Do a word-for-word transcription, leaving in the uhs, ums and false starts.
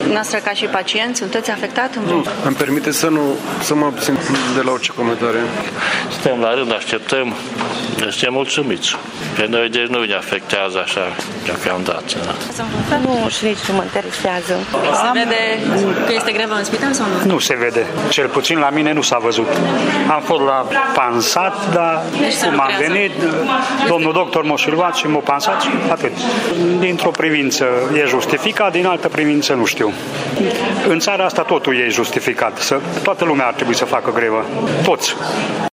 Noastră ca și pacient, sunteți afectat? Nu, îmi permite să nu să mă abțin de la orice comentarie. Stăm la rând, așteptăm, suntem mulțumiți. Pe noi deci nu ne afectează așa deocamdată. Nu, și nici nu mă interesează. Se vede că este grevă în spital sau nu? Nu se vede. Cel puțin la mine nu s-a văzut. Am fost la pansat, dar deci cum am venit, domnul doctor m-a șiruat și m-a pansat și atât. Dintr-o privință e justificat, din altă privință nu știu. În țara asta totul e justificat. Toată lumea ar trebui să facă grevă. Toți.